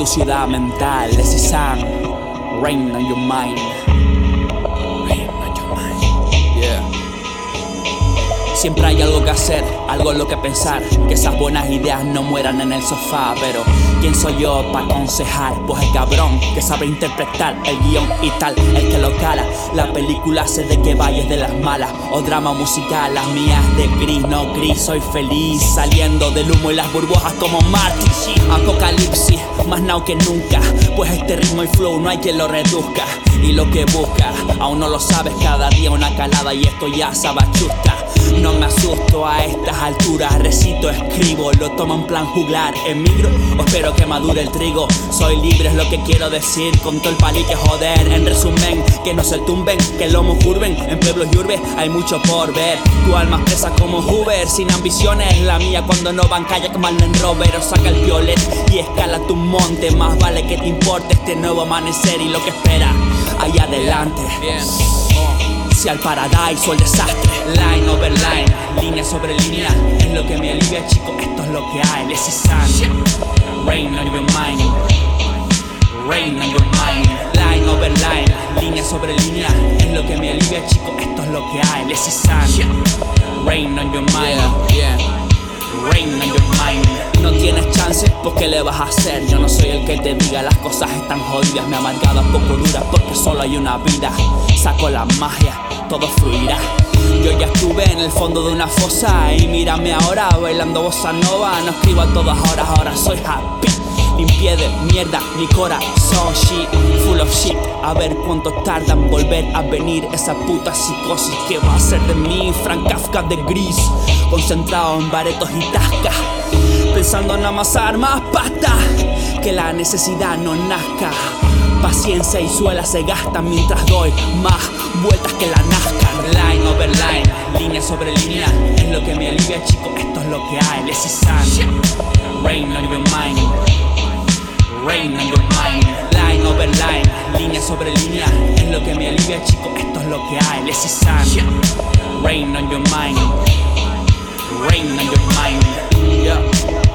ciudad mental. This is Sam, rain on your mind. Rain on your mind. Yeah. Siempre hay algo que hacer, algo en lo que pensar. Que esas buenas ideas no mueran en el sofá. Pero ¿quién soy yo para aconsejar? Pues el cabrón que sabe interpretar el guión y tal, el que lo cala. La película sé de que vayas de las malas. O drama musical, las mías de gris, no gris. Soy feliz saliendo del humo y las burbujas como Marty. Apocalipsis, más now que nunca. Pues este ritmo y flow no hay quien lo reduzca. Y lo que busca, aún no lo sabes, cada día una calada y esto ya sabe a chusta. No me asusto a estas alturas, recito, escribo, lo tomo en plan juglar. Emigro o espero que madure el trigo. Soy libre es lo que quiero decir, con todo el palique joder. En resumen, que no se tumben, que lomos curven. En pueblos y urbes hay mucho por ver. Tu alma presa como Hoover, sin ambiciones. La mía cuando no van kayak mal en Rover. O saca el piolet y escala tu monte. Más vale que te importe este nuevo amanecer y lo que espera allá adelante. Bien. Si al paradise o el desastre. Line over line, línea sobre línea. Es lo que me alivia, chico, esto es lo que hay. This is sun, rain on your mind. Rain on your mind. Line over line, línea sobre línea. Es lo que me alivia, chico, esto es lo que hay. This is sun, rain on your mind. Rain on your mind. No tienes chance, pues ¿qué le vas a hacer? Yo no soy el que te diga las cosas están jodidas. Me he amargado a poco duras porque solo hay una vida. Saco la magia, todo fluirá. Yo ya estuve en el fondo de una fosa y mírame ahora bailando bossa nova. No escribo a todas horas, ahora soy happy. Limpié de mierda mi corazón, shit, full of shit. A ver cuánto tarda en volver a venir esa puta psicosis. ¿Qué va a hacer de mí? Frank Kafka de gris, concentrado en baretos y tascas, pensando en amasar más pasta. Que la necesidad no nazca. Paciencia y suela se gastan mientras doy más vueltas que la NASCAR. Line over line, línea sobre línea. Es lo que me alivia, chico, esto es lo que hay. This is sun, rain on your mind. Rain on your mind. Line over line, línea sobre línea. Es lo que me alivia, chico, esto es lo que hay. This is sun, rain on your mind. Rain on your mind. Yeah.